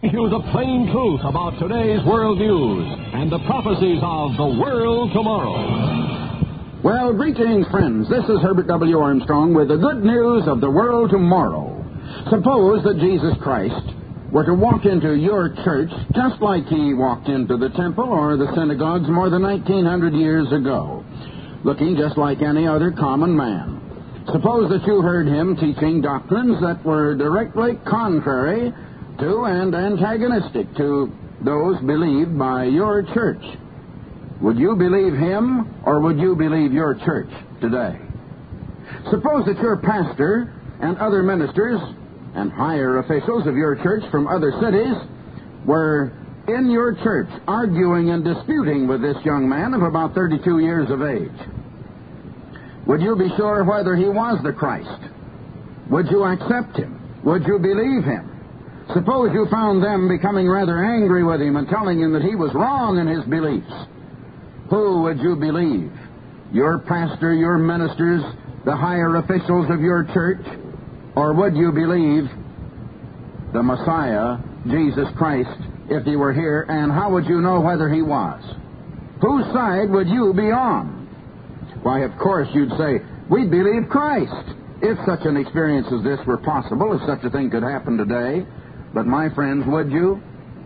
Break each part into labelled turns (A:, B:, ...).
A: You the plain truth about today's world news and the prophecies of the world tomorrow.
B: Well, greetings, friends. This is Herbert W. Armstrong with the good news of the world tomorrow. Suppose that Jesus Christ were to walk into your church just like he walked into the temple or the synagogues more than 1,900 years ago, looking just like any other common man. Suppose that you heard him teaching doctrines that were directly contrary to and antagonistic to those believed by your church. Would you believe him, or would you believe your church today? Suppose that your pastor and other ministers and higher officials of your church from other cities were in your church arguing and disputing with this young man of about 32 years of age. Would you be sure whether he was the Christ? Would you accept him? Would you believe him? Suppose you found them becoming rather angry with him and telling him that he was wrong in his beliefs. Who would you believe? Your pastor, your ministers, the higher officials of your church? Or would you believe the Messiah, Jesus Christ, if he were here? And how would you know whether he was? Whose side would you be on? Why, of course, you'd say, we believe Christ. If such an experience as this were possible, if such a thing could happen today. But, my friends, would you?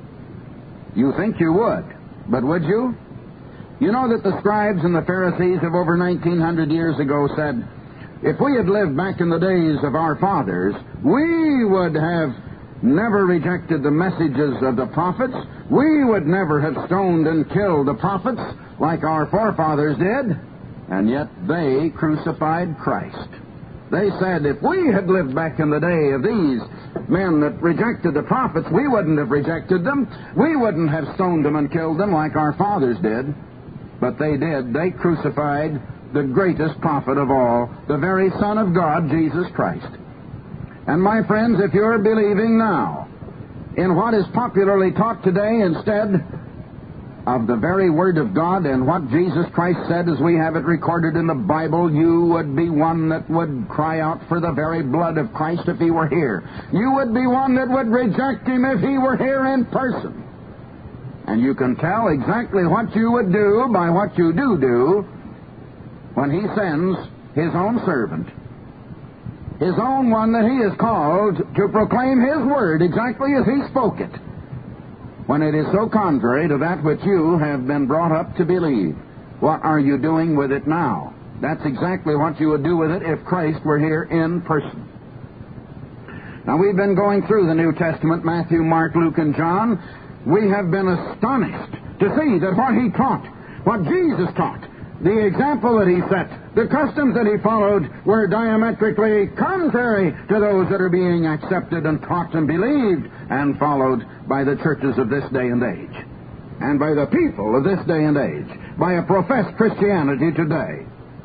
B: You think you would, but would you? You know that the scribes and the Pharisees of over 1,900 years ago said, if we had lived back in the days of our fathers, we would have never rejected the messages of the prophets. We would never have stoned and killed the prophets like our forefathers did. And yet they crucified Christ. They said, if we had lived back in the day of these men that rejected the prophets, we wouldn't have rejected them. We wouldn't have stoned them and killed them like our fathers did. But they did. They crucified the greatest prophet of all, the very Son of God, Jesus Christ. And my friends, if you're believing now in what is popularly taught today instead of the very Word of God and what Jesus Christ said as we have it recorded in the Bible, you would be one that would cry out for the very blood of Christ if he were here. You would be one that would reject him if he were here in person. And you can tell exactly what you would do by what you do when he sends his own servant, his own one that he has called to proclaim his word exactly as he spoke it, when it is so contrary to that which you have been brought up to believe. What are you doing with it now? That's exactly what you would do with it if Christ were here in person. Now, we've been going through the New Testament, Matthew, Mark, Luke, and John. We have been astonished to see that what he taught, what Jesus taught, the example that he set, the customs that he followed were diametrically contrary to those that are being accepted and taught and believed and followed by the churches of this day and age, and by the people of this day and age, by a professed Christianity today.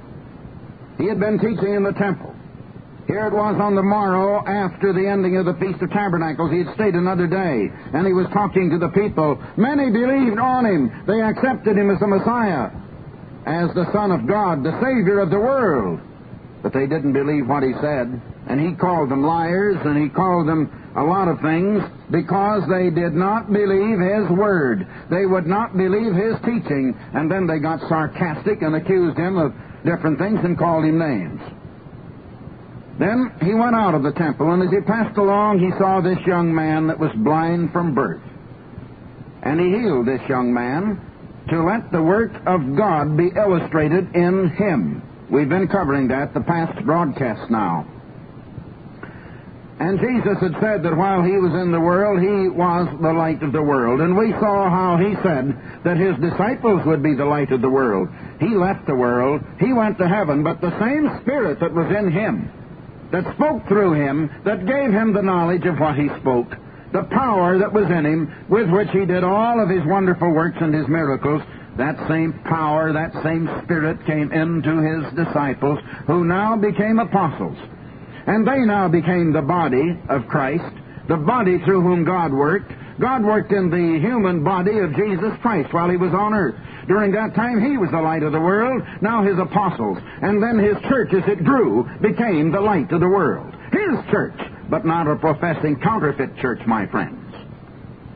B: He had been teaching in the temple. Here it was on the morrow after the ending of the Feast of Tabernacles. He had stayed another day, and he was talking to the people. Many believed on him. They accepted him as the Messiah, as the Son of God, the Savior of the world. But they didn't believe what he said, and he called them liars, and he called them a lot of things because they did not believe his word. They would not believe his teaching, and then they got sarcastic and accused him of different things and called him names. Then he went out of the temple, and as he passed along, he saw this young man that was blind from birth. And he healed this young man to let the work of God be illustrated in him. We've been covering that the past broadcast now. And Jesus had said that while he was in the world, he was the light of the world. And we saw how he said that his disciples would be the light of the world. He left the world, he went to heaven, but the same Spirit that was in him, that spoke through him, that gave him the knowledge of what he spoke, the power that was in him, with which he did all of his wonderful works and his miracles, that same power, that same Spirit came into his disciples, who now became apostles. And they now became the body of Christ, the body through whom God worked. God worked in the human body of Jesus Christ while he was on earth. During that time, he was the light of the world, now his apostles. And then his church, as it grew, became the light of the world. His church, but not a professing counterfeit church, my friends.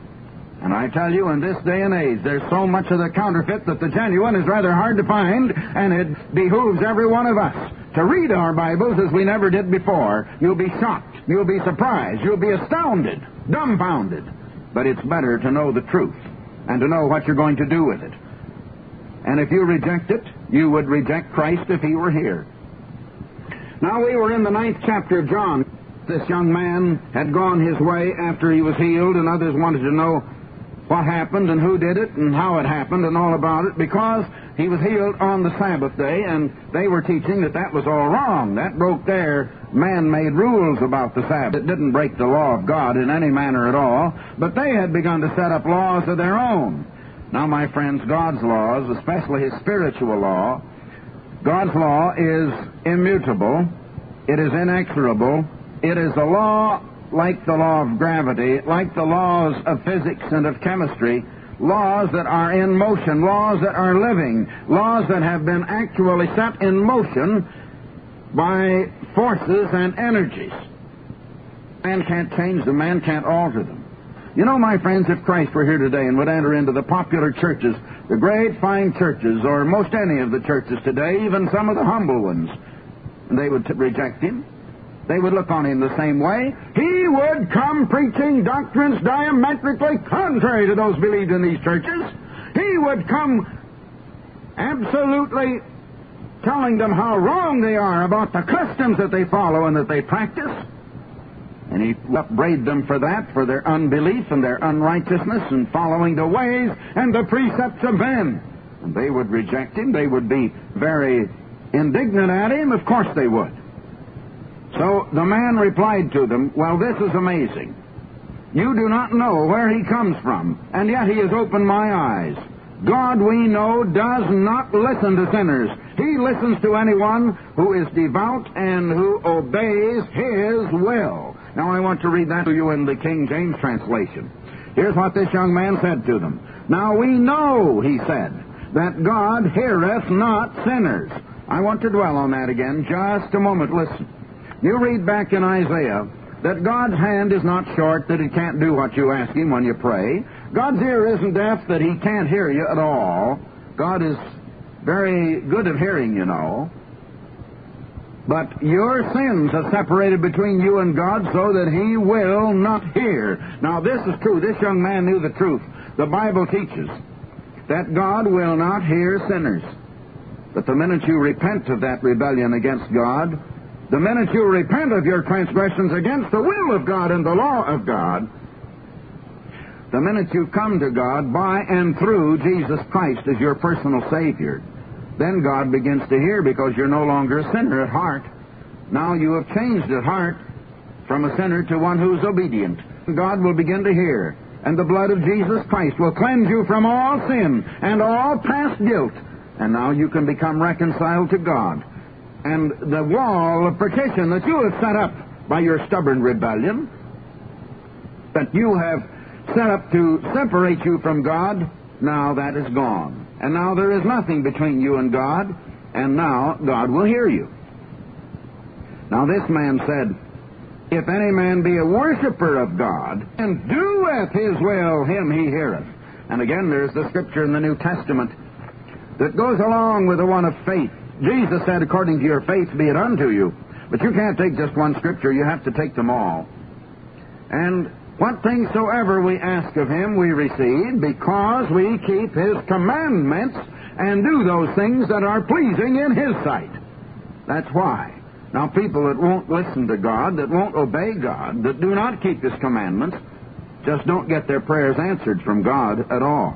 B: And I tell you, in this day and age, there's so much of the counterfeit that the genuine is rather hard to find, and it behooves every one of us to read our Bibles as we never did before. You'll be shocked. You'll be surprised. You'll be astounded, dumbfounded. But it's better to know the truth and to know what you're going to do with it. And if you reject it, you would reject Christ if he were here. Now, we were in the 9th chapter of John. This young man had gone his way after he was healed, and others wanted to know what happened and who did it and how it happened and all about it, because he was healed on the Sabbath day, and they were teaching that that was all wrong. That broke their man-made rules about the Sabbath. It didn't break the law of God in any manner at all, but they had begun to set up laws of their own. Now, my friends, God's laws, especially his spiritual law, God's law is immutable, it is inexorable, it is a law like the law of gravity, like the laws of physics and of chemistry, laws that are in motion, laws that are living, laws that have been actually set in motion by forces and energies. Man can't change them, man can't alter them. You know, my friends, if Christ were here today and would enter into the popular churches, the great fine churches, or most any of the churches today, even some of the humble ones, and they would reject him. They would look on him the same way. He would come preaching doctrines diametrically contrary to those believed in these churches. He would come absolutely telling them how wrong they are about the customs that they follow and that they practice. And he upbraid them for that, for their unbelief and their unrighteousness and following the ways and the precepts of men. And they would reject him. They would be very indignant at him. Of course they would. So the man replied to them, well, this is amazing. You do not know where he comes from, and yet he has opened my eyes. God, we know, does not listen to sinners. He listens to anyone who is devout and who obeys his will. Now, I want to read that to you in the King James translation. Here's what this young man said to them. Now, we know, he said, that God heareth not sinners. I want to dwell on that again just a moment. Listen. You read back in Isaiah that God's hand is not short, that he can't do what you ask him when you pray. God's ear isn't deaf, that he can't hear you at all. God is very good at hearing, you know. But your sins have separated between you and God so that he will not hear. Now, this is true. This young man knew the truth. The Bible teaches that God will not hear sinners. But the minute you repent of that rebellion against God, the minute you repent of your transgressions against the will of God and the law of God, the minute you come to God by and through Jesus Christ as your personal Savior, then God begins to hear, because you're no longer a sinner at heart. Now you have changed at heart from a sinner to one who's obedient. God will begin to hear, and the blood of Jesus Christ will cleanse you from all sin and all past guilt. And now you can become reconciled to God. And the wall of partition that you have set up by your stubborn rebellion, that you have set up to separate you from God, now that is gone. And now there is nothing between you and God, and now God will hear you. Now this man said, if any man be a worshiper of God, and doeth his will, him he heareth. And again, there's the scripture in the New Testament that goes along with the one of faith. Jesus said, according to your faith be it unto you. But you can't take just one scripture, you have to take them all. And what things soever we ask of him we receive, because we keep his commandments and do those things that are pleasing in his sight. That's why. Now, people that won't listen to God, that won't obey God, that do not keep his commandments, just don't get their prayers answered from God at all.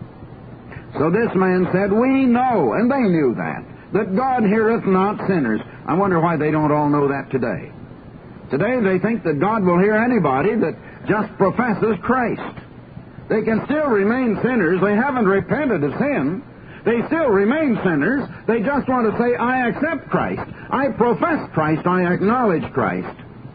B: So this man said, we know, and they knew that God heareth not sinners. I wonder why they don't all know that today. Today they think that God will hear anybody that just professes Christ. They can still remain sinners. They haven't repented of sin. They still remain sinners. They just want to say, I accept Christ. I profess Christ. I acknowledge Christ.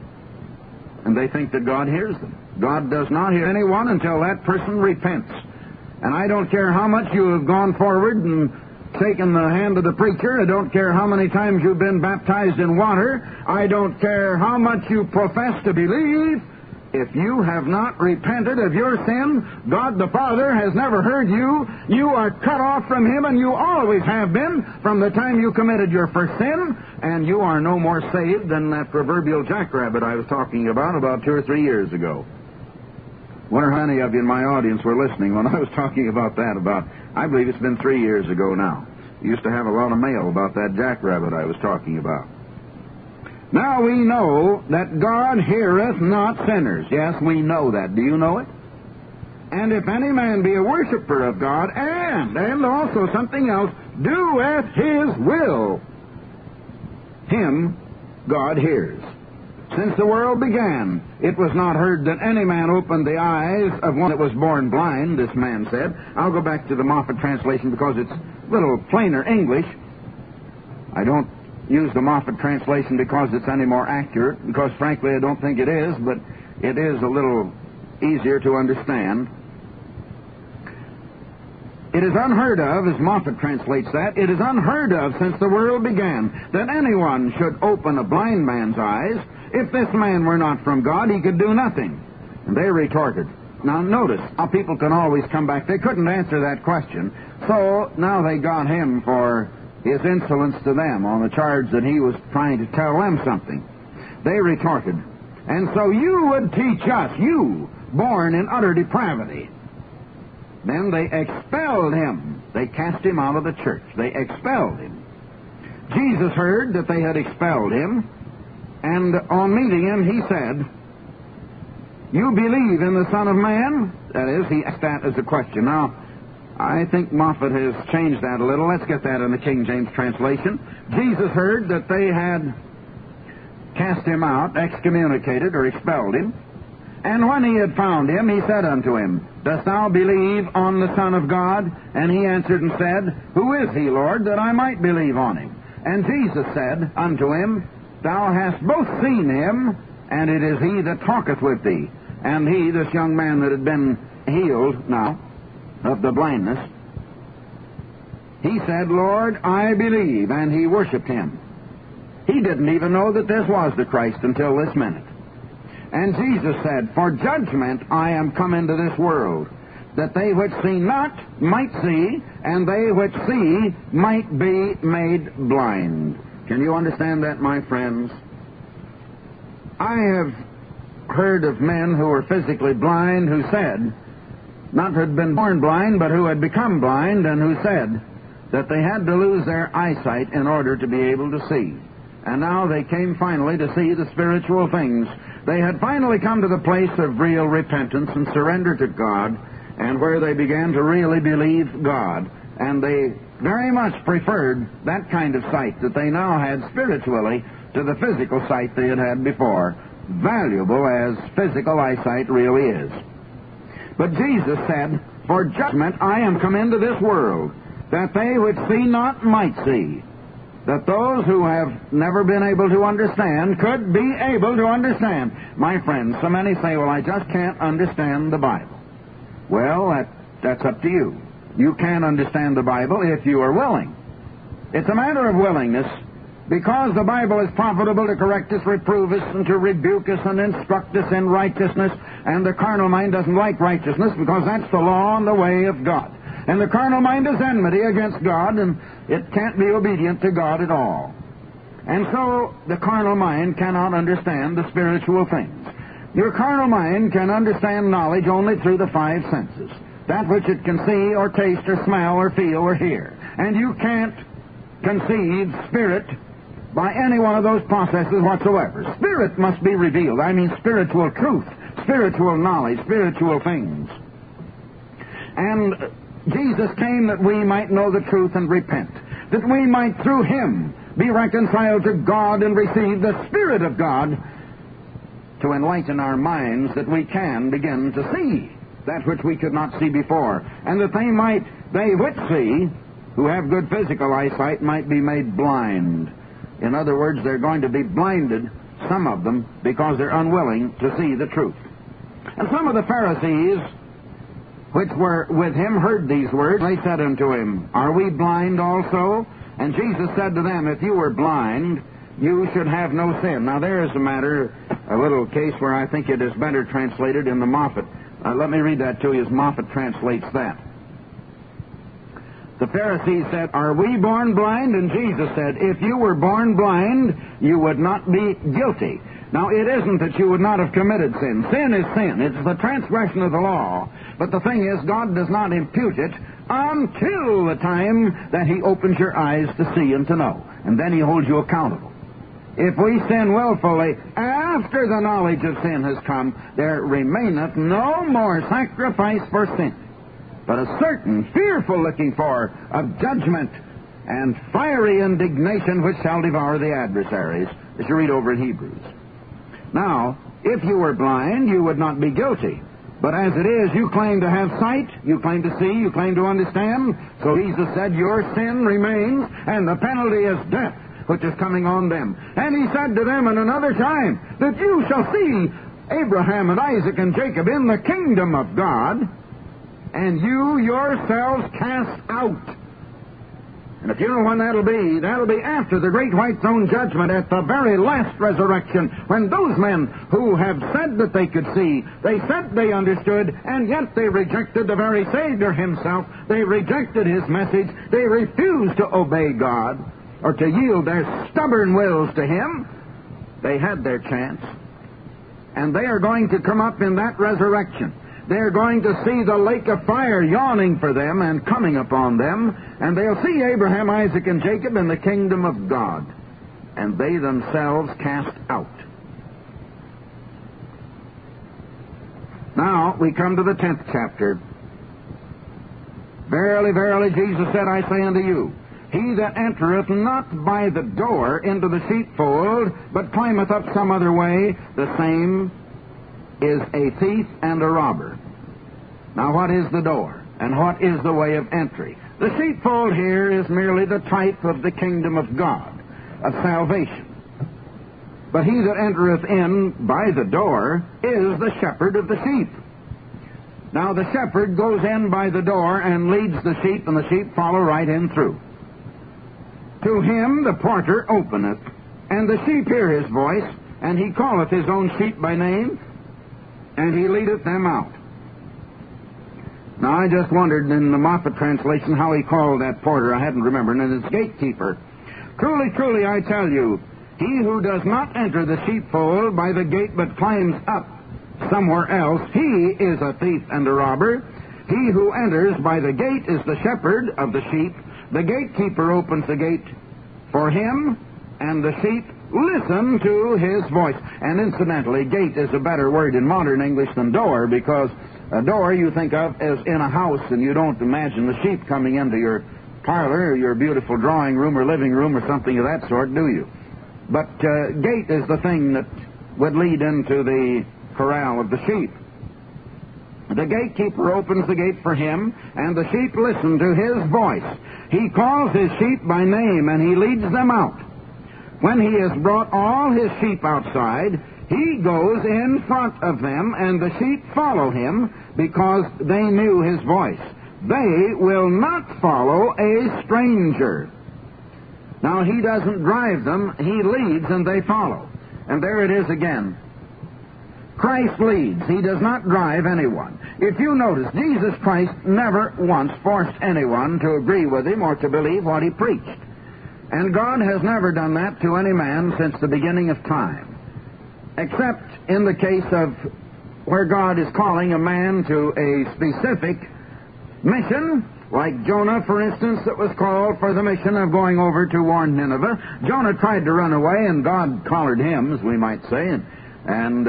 B: And they think that God hears them. God does not hear anyone until that person repents. And I don't care how much you have gone forward and taken the hand of the preacher. I don't care how many times you've been baptized in water. I don't care how much you profess to believe. If you have not repented of your sin, God the Father has never heard you. You are cut off from Him, and you always have been from the time you committed your first sin, and you are no more saved than that proverbial jackrabbit I was talking about 2 or 3 years ago. Wonder how many of you in my audience were listening when I was talking about that I believe it's been 3 years ago now. Used to have a lot of mail about that jackrabbit I was talking about. Now we know that God heareth not sinners. Yes, we know that. Do you know it? And if any man be a worshiper of God, and also something else, doeth His will, him God hears. Since the world began, it was not heard that any man opened the eyes of one that was born blind, this man said. I'll go back to the Moffat translation because it's a little plainer English. I don't use the Moffat translation because it's any more accurate, because frankly I don't think it is, but it is a little easier to understand. It is unheard of, as Moffat translates that, it is unheard of since the world began that anyone should open a blind man's eyes. If this man were not from God, he could do nothing. And they retorted. Now notice how people can always come back. They couldn't answer that question, so now they got him for his insolence to them on the charge that he was trying to tell them something. They retorted, and so you would teach us, you, born in utter depravity. Then they expelled him. They cast him out of the church. They expelled him. Jesus heard that they had expelled him, and on meeting him, he said, you believe in the Son of Man? That is, he asked that as a question. Now, I think Moffat has changed that a little. Let's get that in the King James translation. Jesus heard that they had cast him out, excommunicated or expelled him. And when he had found him, he said unto him, dost thou believe on the Son of God? And he answered and said, who is he, Lord, that I might believe on him? And Jesus said unto him, thou hast both seen him, and it is he that talketh with thee. And he, this young man that had been healed now of the blindness, he said, Lord, I believe, and he worshipped him. He didn't even know that this was the Christ until this minute. And Jesus said, for judgment I am come into this world, that they which see not might see, and they which see might be made blind. Can you understand that, my friends? I have heard of men who were physically blind who said, not had been born blind, but who had become blind, and who said that they had to lose their eyesight in order to be able to see. And now they came finally to see the spiritual things. They had finally come to the place of real repentance and surrender to God, and where they began to really believe God. And they very much preferred that kind of sight that they now had spiritually to the physical sight they had had before, valuable as physical eyesight really is. But Jesus said, for judgment I am come into this world, that they which see not might see, that those who have never been able to understand could be able to understand. My friends, so many say, well, I just can't understand the Bible. Well, that's up to you. You can understand the Bible if you are willing. It's a matter of willingness, because the Bible is profitable to correct us, reprove us, and to rebuke us and instruct us in righteousness. And the carnal mind doesn't like righteousness because that's the law and the way of God. And the carnal mind is enmity against God, and it can't be obedient to God at all. And so the carnal mind cannot understand the spiritual things. Your carnal mind can understand knowledge only through the five senses, that which it can see or taste or smell or feel or hear. And you can't conceive spirit by any one of those processes whatsoever. Spirit must be revealed. I mean spiritual truth, spiritual knowledge, spiritual things. And Jesus came that we might know the truth and repent, that we might through Him be reconciled to God and receive the Spirit of God to enlighten our minds, that we can begin to see that which we could not see before, and that they which see, who have good physical eyesight, might be made blind. In other words, they're going to be blinded, some of them, because they're unwilling to see the truth. And some of the Pharisees which were with him heard these words. They said unto him, are we blind also? And Jesus said to them, if you were blind, you should have no sin. Now there is a matter a little case where I think it is better translated in the Moffat. Let me read that to you as Moffat translates that. The Pharisees said, "Are we born blind?" And Jesus said, "If you were born blind, you would not be guilty." Now, it isn't that you would not have committed sin. Sin is sin. It's the transgression of the law. But the thing is, God does not impute it until the time that He opens your eyes to see and to know. And then He holds you accountable. If we sin willfully after the knowledge of sin has come, there remaineth no more sacrifice for sin, but a certain fearful looking for of judgment and fiery indignation which shall devour the adversaries, as you read over in Hebrews. Now, if you were blind, you would not be guilty. But as it is, you claim to have sight, you claim to see, you claim to understand. So Jesus said, your sin remains, and the penalty is death, which is coming on them. And He said to them in another time, that you shall see Abraham and Isaac and Jacob in the kingdom of God, and you yourselves cast out. And if you know when that'll be after the great white throne judgment, at the very last resurrection, when those men who have said that they could see, they said they understood, and yet they rejected the very Savior Himself. They rejected His message. They refused to obey God or to yield their stubborn wills to Him. They had their chance. And they are going to come up in that resurrection. They're going to see the lake of fire yawning for them and coming upon them, and they'll see Abraham, Isaac, and Jacob in the kingdom of God, and they themselves cast out. Now, we come to the 10th chapter. Verily, verily, Jesus said, I say unto you, he that entereth not by the door into the sheepfold, but climbeth up some other way, the same is a thief and a robber. Now, what is the door? And what is the way of entry? The sheepfold here is merely the type of the kingdom of God, of salvation. But he that entereth in by the door is the shepherd of the sheep. Now, the shepherd goes in by the door and leads the sheep, and the sheep follow right in through. To him the porter openeth, and the sheep hear his voice, and he calleth his own sheep by name, and he leadeth them out. Now, I just wondered in the Moffat translation how he called that porter. I hadn't remembered. And it's gatekeeper. Truly, truly, I tell you, he who does not enter the sheepfold by the gate but climbs up somewhere else, he is a thief and a robber. He who enters by the gate is the shepherd of the sheep. The gatekeeper opens the gate for him, and the sheep listen to his voice. And incidentally, gate is a better word in modern English than door, because a door you think of as in a house, and you don't imagine the sheep coming into your parlor or your beautiful drawing room or living room or something of that sort, do you? But gate is the thing that would lead into the corral of the sheep. The gatekeeper opens the gate for him, and the sheep listen to his voice. He calls his sheep by name, and he leads them out. When he has brought all his sheep outside, he goes in front of them, and the sheep follow him because they knew his voice. They will not follow a stranger. Now, he doesn't drive them, he leads, and they follow. And there it is again. Christ leads. He does not drive anyone. If you notice, Jesus Christ never once forced anyone to agree with him or to believe what he preached. And God has never done that to any man since the beginning of time, except in the case of where God is calling a man to a specific mission, like Jonah, for instance, that was called for the mission of going over to warn Nineveh. Jonah tried to run away, and God collared him, as we might say, and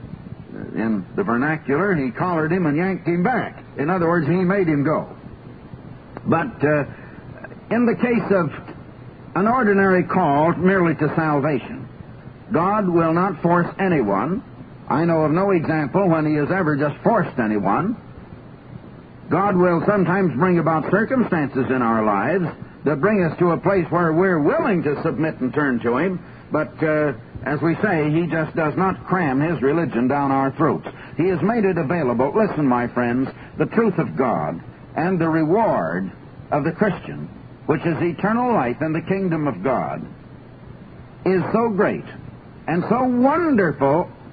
B: in the vernacular, he collared him and yanked him back. In other words, he made him go. But in the case of an ordinary call merely to salvation, God will not force anyone. I know of no example when he has ever just forced anyone. God will sometimes bring about circumstances in our lives that bring us to a place where we're willing to submit and turn to him, but as we say, he just does not cram his religion down our throats. He has made it available. Listen, my friends, the truth of God and the reward of the Christian, which is eternal life in the kingdom of God, is so great and so wonderful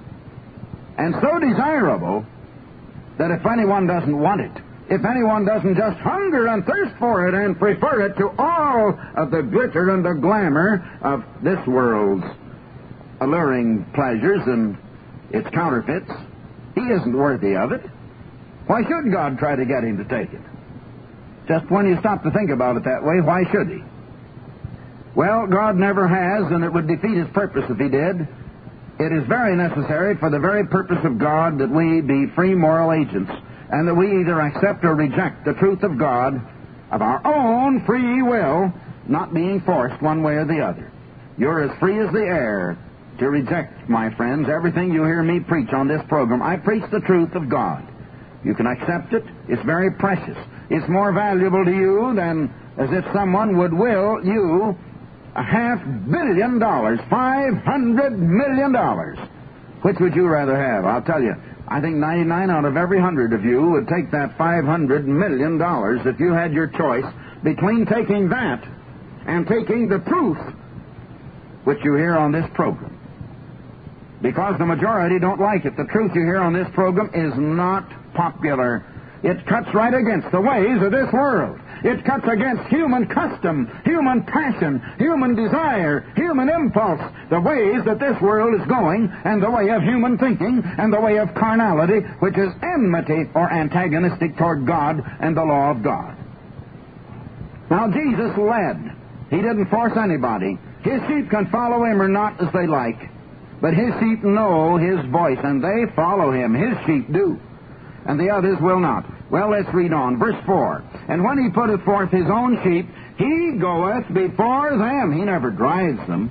B: and so desirable that if anyone doesn't want it, if anyone doesn't just hunger and thirst for it and prefer it to all of the glitter and the glamour of this world's alluring pleasures and its counterfeits, he isn't worthy of it. Why should God try to get him to take it? Just when you stop to think about it that way, why should he? Well, God never has, and it would defeat his purpose if he did. It is very necessary for the very purpose of God that we be free moral agents, and that we either accept or reject the truth of God of our own free will, not being forced one way or the other. You're as free as the air to reject, my friends, everything you hear me preach on this program. I preach the truth of God. You can accept it. It's very precious. It's more valuable to you than as if someone would will you $500 million, $500 million. Which would you rather have? I'll tell you, I think 99 out of every 100 of you would take that $500 million if you had your choice between taking that and taking the truth which you hear on this program. Because the majority don't like it. The truth you hear on this program is not popular. It cuts right against the ways of this world. It cuts against human custom, human passion, human desire, human impulse, the ways that this world is going, and the way of human thinking, and the way of carnality, which is enmity or antagonistic toward God and the law of God. Now, Jesus led. He didn't force anybody. His sheep can follow him or not as they like, but his sheep know his voice, and they follow him. His sheep do, and the others will not. Well, let's read on. Verse 4. And when he putteth forth his own sheep, he goeth before them. He never drives them.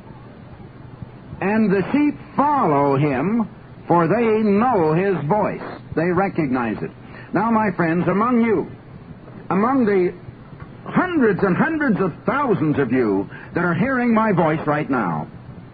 B: And the sheep follow him, for they know his voice. They recognize it. Now, my friends, among you, among the hundreds and hundreds of thousands of you that are hearing my voice right now,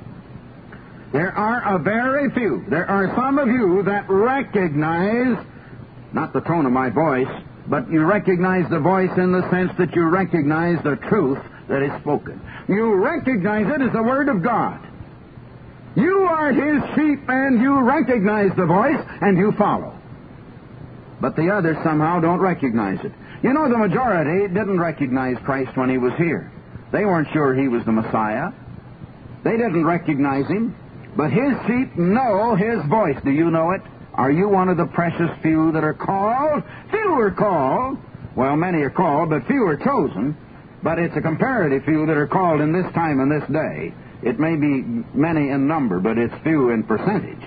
B: there are a very few. There are some of you that recognize, not the tone of my voice, but you recognize the voice in the sense that you recognize the truth that is spoken. You recognize it as the Word of God. You are his sheep, and you recognize the voice, and you follow. But the others somehow don't recognize it. You know, the majority didn't recognize Christ when he was here. They weren't sure he was the Messiah. They didn't recognize him. But his sheep know his voice. Do you know it? Are you one of the precious few that are called? Few are called. Well, many are called, but few are chosen. But it's a comparative few that are called in this time and this day. It may be many in number, but it's few in percentage.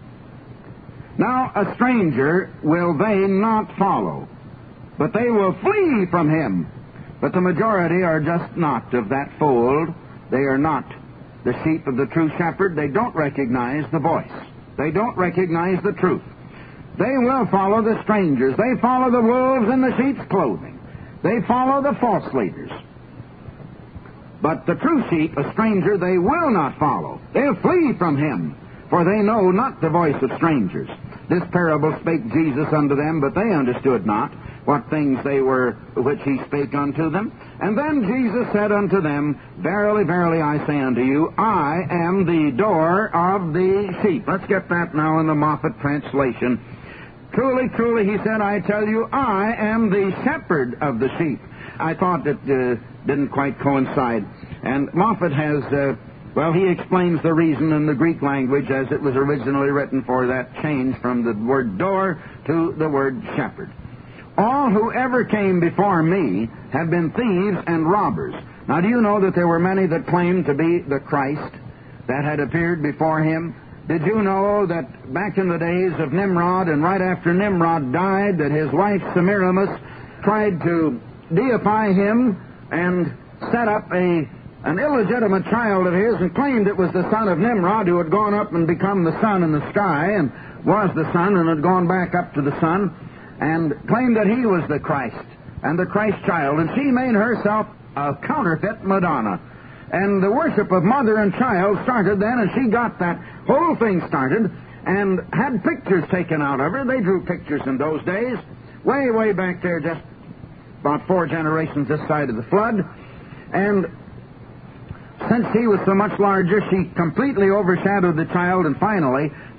B: Now, a stranger will they not follow, but they will flee from him. But the majority are just not of that fold. They are not the sheep of the true shepherd. They don't recognize the voice. They don't recognize the truth. They will follow the strangers. They follow the wolves in the sheep's clothing. They follow the false leaders. But the true sheep, a stranger, they will not follow. They'll flee from him, for they know not the voice of strangers. This parable spake Jesus unto them, but they understood not what things they were which he spake unto them. And then Jesus said unto them, Verily, verily, I say unto you, I am the door of the sheep. Let's get that now in the Moffat translation. Truly, truly, he said, I tell you, I am the shepherd of the sheep. I thought it didn't quite coincide. And Moffat has, he explains the reason in the Greek language as it was originally written for that change from the word door to the word shepherd. All who ever came before me have been thieves and robbers. Now, do you know that there were many that claimed to be the Christ that had appeared before him? Did you know that back in the days of Nimrod, and right after Nimrod died, that his wife Semiramis tried to deify him and set up an illegitimate child of his and claimed it was the son of Nimrod, who had gone up and become the sun in the sky and was the sun and had gone back up to the sun, and claimed that he was the Christ and the Christ child. And she made herself a counterfeit Madonna. And the worship of mother and child started then, and she got that whole thing started and had pictures taken out of her. They drew pictures in those days, way, way back there, just about 4 generations this side of the flood. And since he was so much larger, she completely overshadowed the child, and finally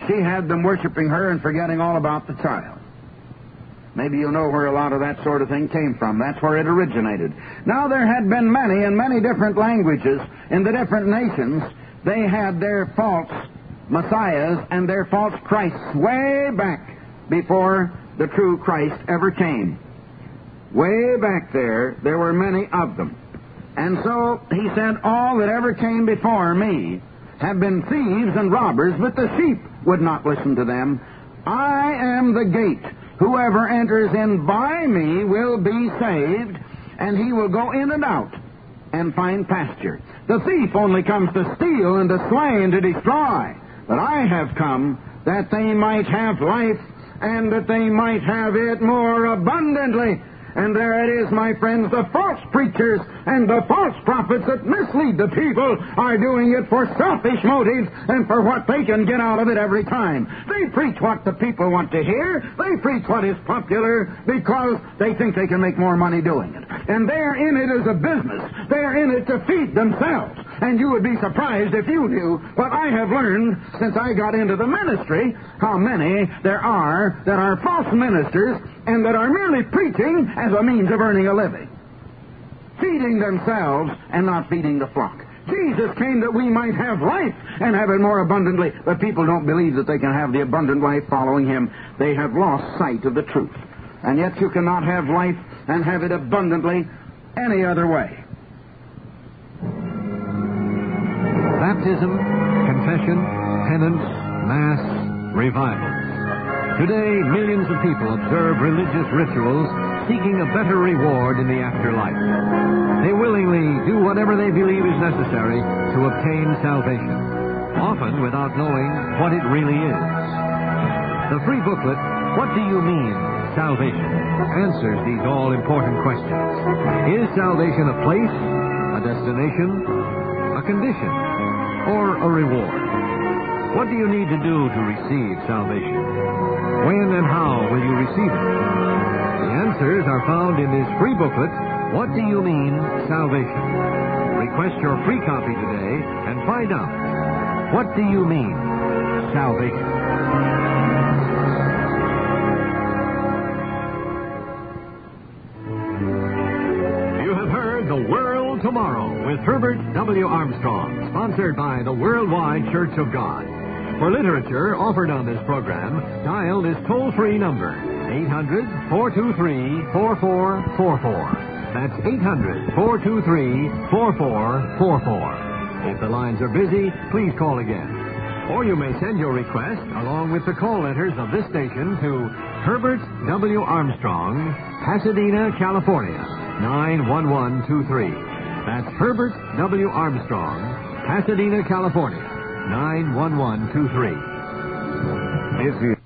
B: she had them worshiping her and forgetting all about the child. Maybe you know where a lot of that sort of thing came from. That's where it originated. Now, there had been many in many different languages in the different nations. They had their false messiahs and their false Christs way back before the true Christ ever came. Way back there were many of them. And so he said, all that ever came before me have been thieves and robbers, but the sheep would not listen to them. I am the gate. Whoever enters in by me will be saved, and he will go in and out and find pasture. The thief only comes to steal and to slay and to destroy. But I have come that they might have life, and that they might have it more abundantly. And there it is, my friends, the false preachers and the false prophets that mislead the people are doing it for selfish motives and for what they can get out of it every time. They preach what the people want to hear. They preach what is popular because they think they can make more money doing it. And they're in it as a business. They're in it to feed themselves. And you would be surprised if you knew what I have learned since I got into the ministry, how many there are that are false ministers and that are merely preaching as a means of earning a living, feeding themselves and not feeding the flock. Jesus came that we might have life and have it more abundantly, but people don't believe that they can have the abundant life following him. They have lost sight of the truth. And yet you cannot have life and have it abundantly any other way.
A: Baptism, confession, penance, mass, revivals. Today, millions of people observe religious rituals seeking a better reward in the afterlife. They willingly do whatever they believe is necessary to obtain salvation, often without knowing what it really is. The free booklet, What Do You Mean, Salvation, answers these all-important questions. Is salvation a place, a destination, a condition, or a reward? What do you need to do to receive salvation? When and how will you receive it? The answers are found in this free booklet, What Do You Mean, Salvation? Request your free copy today and find out, what do you mean, salvation? You have heard The World Tomorrow with Herbert W. Armstrong, sponsored by the Worldwide Church of God. For literature offered on this program, dial this toll-free number, 800-423-4444. That's 800-423-4444. If the lines are busy, please call again. Or you may send your request, along with the call letters of this station, to Herbert W. Armstrong, Pasadena, California, 91123. That's Herbert W. Armstrong, Pasadena, California, 91123.